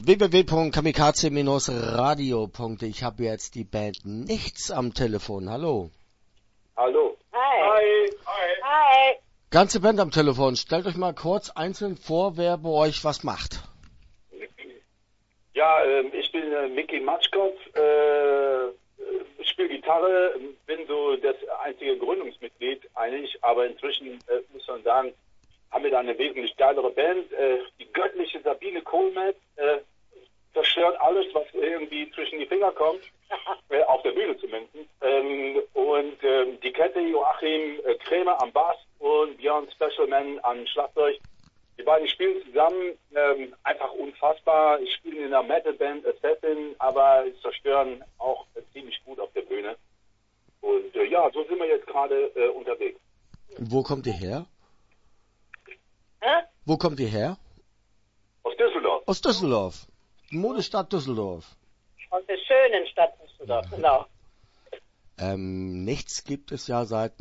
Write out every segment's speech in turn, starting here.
www.kamikaze-radio.de. Ich habe jetzt die Band Nichts am Telefon. Hallo. Hallo. Hi. Hi. Ganze Band am Telefon. Stellt euch mal kurz einzeln vor, wer bei euch was macht. Ja, ich bin Micky Matschkopf, spiele Gitarre, bin so das einzige Gründungsmitglied eigentlich, aber inzwischen muss man sagen, haben wir da eine wesentlich geilere Band. Die göttliche Sabine Kohlmetz zerstört alles, was irgendwie zwischen die Finger kommt, auf der Bühne zumindest. Und die Kette Joachim Krämer am Bass und Björn Specialman am Schlagzeug. Die beiden spielen zusammen, einfach unfassbar. Ich spiele in einer Metalband Assassin, aber zerstören auch ziemlich gut auf der Bühne. Und ja, so sind wir jetzt gerade unterwegs. Wo kommt ihr her? Hä? Wo kommt ihr her? Aus Düsseldorf. Aus Düsseldorf. Modestadt Düsseldorf. Aus der schönen Stadt Düsseldorf, genau. Nichts gibt es ja seit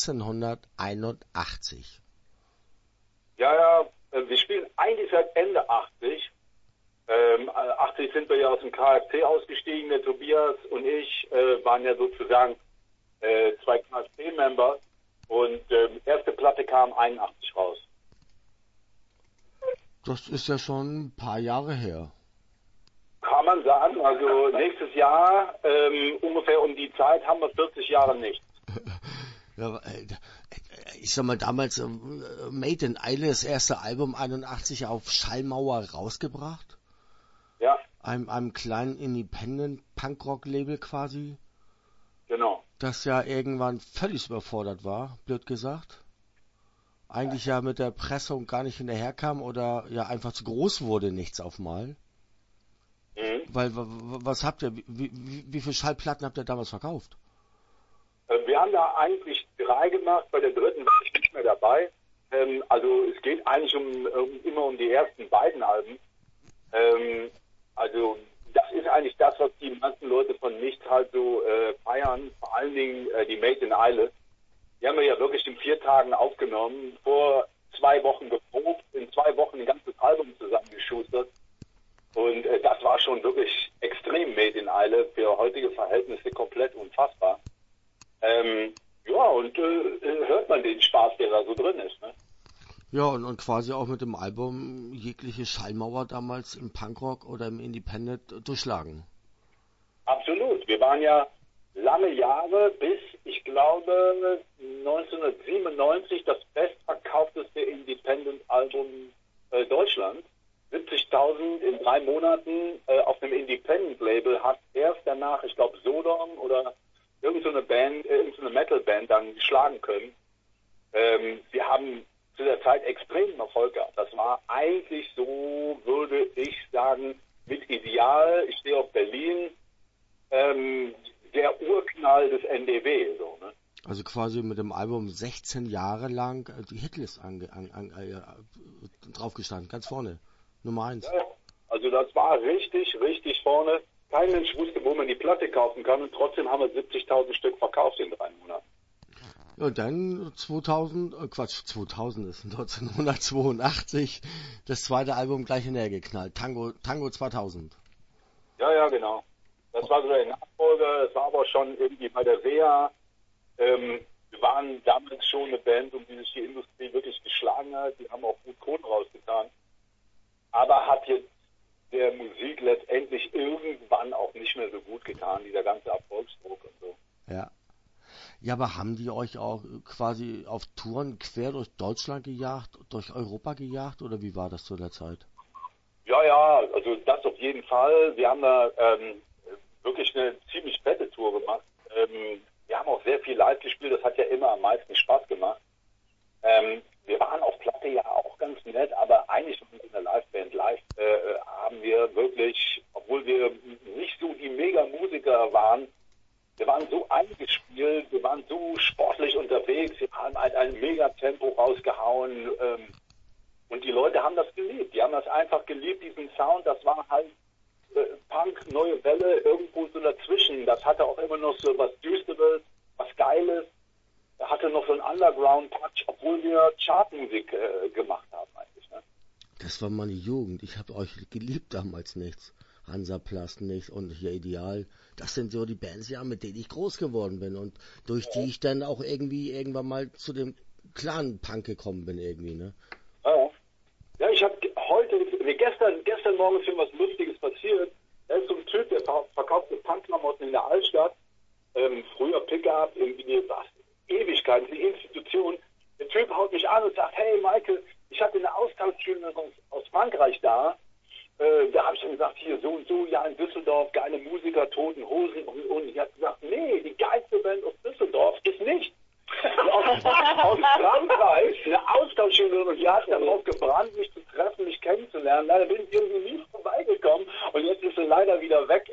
1981. Ja, wir spielen eigentlich seit Ende 80. 80 sind wir ja aus dem KFC ausgestiegen. Der Tobias und ich waren ja sozusagen zwei KFC-Member. Und erste Platte kam 81 raus. Das ist ja schon ein paar Jahre her. Kann man sagen. Also nächstes Jahr, ungefähr um die Zeit, haben wir 40 Jahre nicht. Ja, ich sag mal, damals Made in Eile, das erste Album 81 auf Schallmauer rausgebracht. Ja. Einem kleinen Independent-Punkrock-Label quasi. Genau. Das ja irgendwann völlig überfordert war, blöd gesagt. Eigentlich ja mit der Pressung gar nicht hinterherkam oder ja einfach zu groß wurde, nichts auf mal. Mhm. Weil, was habt ihr, wie viele Schallplatten habt ihr damals verkauft? Wir haben da eigentlich 3 gemacht, bei der dritten war ich nicht mehr dabei. Also es geht eigentlich immer um die ersten beiden Alben. Also das ist eigentlich das, was die meisten Leute von Nichts halt so feiern. Vor allen Dingen die Made in Eile. Die haben wir ja wirklich in 4 Tagen aufgenommen, vor 2 Wochen geprobt, in 2 Wochen ein ganzes Album zusammengeschustert. Und das war schon wirklich extrem Made in Eile, für heutige Verhältnisse komplett unfassbar. Ja, und hört man den Spaß, der da so drin ist, ne? Ja, und quasi auch mit dem Album jegliche Schallmauer damals im Punkrock oder im Independent durchschlagen. Absolut. Wir waren ja lange Jahre bis, ich glaube, 1997 das bestverkaufteste Independent-Album Deutschlands. 70.000 in 3 Monaten auf einem Independent-Label hat erst danach, ich glaube, Sodom oder irgendeine Band, irgendeine Metal-Band dann geschlagen können. Wir haben zu der Zeit extremen Erfolg gehabt. Das war eigentlich so, würde ich sagen, mit Ideal. Ich stehe auf Berlin. Der Urknall des NDW, so, ne? Also quasi mit dem Album 16 Jahre lang die Hitlist draufgestanden, ganz vorne, Nummer 1. Ja, also das war richtig, richtig vorne. Kein Mensch wusste, wo man die Platte kaufen kann und trotzdem haben wir 70.000 Stück verkauft in 3 Monaten. Ja, und dann 2000 ist 1982 das zweite Album gleich hinterher geknallt, Tango 2000. Ja, genau. Das war so der Nachfolger, das war aber schon irgendwie bei der WEA. Wir waren damals schon eine Band, um die sich die Industrie wirklich geschlagen hat. Die haben auch gut Kohle rausgetan. Aber hat jetzt der Musik letztendlich irgendwann auch nicht mehr so gut getan, dieser ganze Erfolgsdruck und so. Ja. Ja, aber haben die euch auch quasi auf Touren quer durch Deutschland gejagt, durch Europa gejagt oder wie war das zu der Zeit? Ja, also das auf jeden Fall. Wir haben da wirklich eine ziemlich fette Tour gemacht. Wir haben auch sehr viel live gespielt, das hat ja immer am meisten Spaß gemacht. Wir waren auf Platte ja auch ganz nett, aber eigentlich mit einer Liveband. Live haben wir wirklich, obwohl wir nicht so die Mega-Musiker waren, wir waren so eingespielt, wir waren so sportlich unterwegs, wir haben halt ein Mega-Tempo rausgehauen und die Leute haben das geliebt. Die haben das einfach geliebt, diesen Sound. Das war halt Punk, neue Welle, irgendwo so dazwischen. Das hatte auch immer noch so was Düsteres, was Geiles. Hatte noch so einen Underground-Touch, obwohl wir Chartmusik gemacht haben eigentlich. Ne? Das war meine Jugend. Ich habe euch geliebt damals nichts. Hansaplast nicht und hier Ideal. Das sind so die Bands, ja, mit denen ich groß geworden bin und durch die ich dann auch irgendwann mal zu dem Clan-Punk gekommen bin irgendwie, ne? Ja, ich habe gestern Morgen ist mir was Lustiges passiert. Da ist so ein Typ, der verkauft Punkklamotten in der Altstadt. Früher Pickup, irgendwie was, Ewigkeiten, die Institution. Der Typ haut mich an und sagt, hey Michael, ich hatte eine Austauschschülerin aus Frankreich da. Da habe ich dann gesagt, hier so und so, ja in Düsseldorf, geile Musiker, Toten Hosen und ich habe gesagt, nee, die geilste Band aus Düsseldorf ist nicht. Aus Frankreich, eine Austauschschülerin und die hat darauf gebrannt, mich zu treffen, mich kennenzulernen. Leider bin ich irgendwie nie vorbeigekommen und jetzt ist sie leider wieder weg.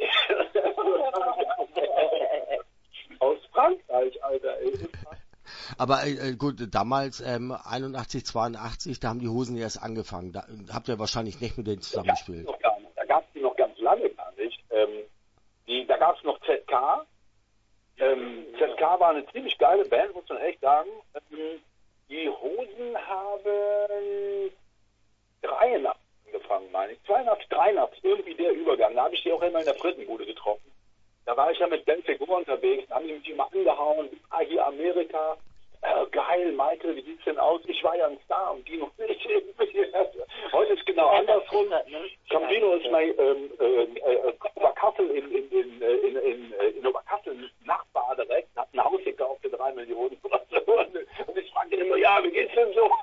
Aus Frankreich, Alter, ey. Aber gut, damals 81, 82, da haben die Hosen erst angefangen. Da habt ihr wahrscheinlich nicht mit denen zusammengespielt. Da gab es die noch ganz lange gar nicht. Da gab es noch ZK. ZK war eine ziemlich geile Band, muss man echt sagen. Die Hosen haben 83 angefangen, meine ich. 82, 83, irgendwie der Übergang. Da habe ich die auch immer in der Frittenbude getroffen. Da war ich ja mit Belfigur unterwegs, da haben die mich immer angehauen. Hier Amerika. Geil, Michael, wie sieht's denn aus? Ich war ja ein Star und die noch nicht. Heute ist genau andersrum. Campino ist mein Oberkassel in Oberkassel, Nachbar direkt, hat ein Haus gekauft für 3 Millionen. Und ich frage ihn immer, ja, wie geht's denn so?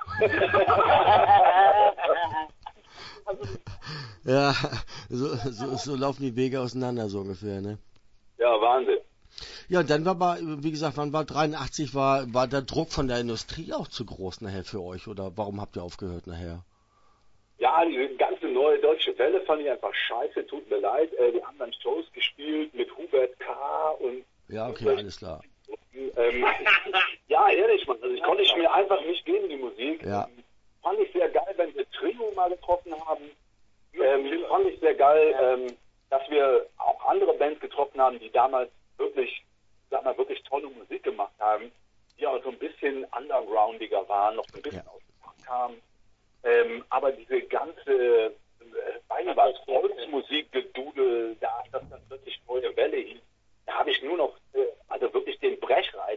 Ja, so laufen die Wege auseinander, so ungefähr, ne? Ja, Wahnsinn. Ja, dann wie gesagt, wann war 83, war der Druck von der Industrie auch zu groß nachher für euch, oder warum habt ihr aufgehört nachher? Ja, die ganze neue deutsche Welle fand ich einfach scheiße, tut mir leid. Die haben dann Shows gespielt mit Hubert K. und... Ja, okay, alles klar. Ja, ehrlich, Mann, also ich konnte mir einfach nicht geben, die Musik. Ja. Fand ich sehr geil, wenn wir Trio mal getroffen haben. Fand ich sehr geil, dass wir auch andere Bands getroffen haben, die damals wirklich tolle Musik gemacht haben, die auch so ein bisschen undergroundiger waren, noch ein bisschen aus dem Punk kamen. Aber diese ganze Volksmusikgedudel, das wirklich neue Welle hieß, da habe ich nur noch, also wirklich den Brechreiz,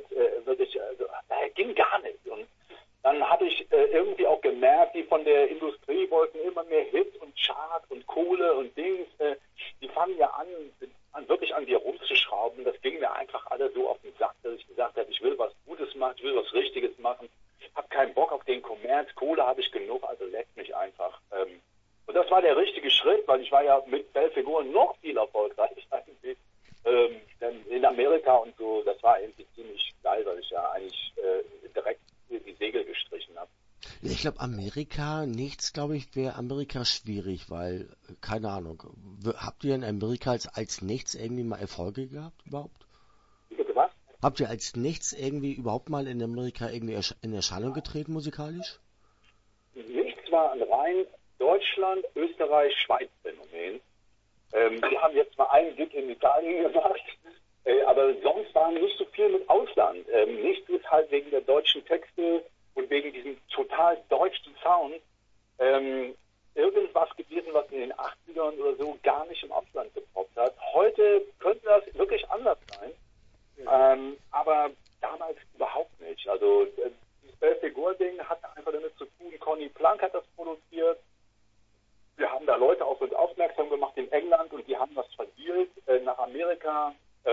ging gar nicht. Und dann habe ich irgendwie auch gemerkt, die von der Industrie wollten immer mehr Hits und Chart und Kohle und Dings. Die fangen ja an wirklich an dir rumzuschrauben. Das ging mir einfach alle so auf den Sack, dass ich gesagt habe, ich will was Gutes machen, ich will was Richtiges machen. Hab keinen Bock auf den Kommerz. Kohle habe ich genug, also leckt mich einfach. Und das war der richtige Schritt, weil ich war ja mit Belfigur noch viel erfolgreicher eigentlich. In Amerika und so, das war irgendwie ziemlich geil, weil ich ja eigentlich direkt die Segel gestrichen habe. Ja, ich glaube wäre Amerika schwierig, weil, keine Ahnung, habt ihr in Amerika als nichts irgendwie mal Erfolge gehabt überhaupt? Bitte was? Habt ihr als nichts irgendwie überhaupt mal in Amerika irgendwie in Erscheinung getreten musikalisch? Nichts war ein rein Deutschland, Österreich, Schweiz Phänomen. Wir haben jetzt mal einen Gig in Italien gemacht, aber sonst war nicht so viel mit Ausland. Nichts ist halt wegen der deutschen Texte und wegen diesem total deutschen Sound irgendwas gewesen, was in den 80ern oder so gar nicht im Ausland gepoppt hat. Heute könnte das wirklich anders sein, aber damals überhaupt nicht. Also dieses Belfigur-Ding hatte einfach damit zu tun, Conny Plank hat das produziert. Wir haben da Leute auf uns aufmerksam gemacht in England und die haben das verdealt nach Amerika,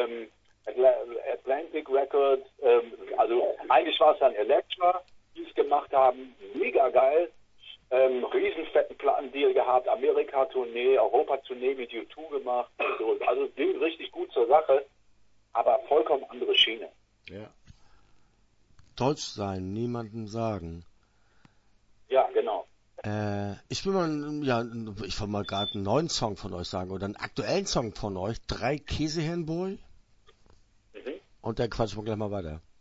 Atlantic Records, also eigentlich war es dann Elektra, die es gemacht haben, mega geil, riesenfetten Plattendeal gehabt, Amerika-Tournee, Europa-Tournee mit U2 gemacht, also es ging richtig gut zur Sache, aber vollkommen andere Schiene. Ja. Deutsch sein, niemandem sagen. Ja, genau. Ich wollte mal gerade einen neuen Song von euch sagen oder einen aktuellen Song von euch. 3 Käsehirnboy. Und dann quatschen wir gleich mal weiter.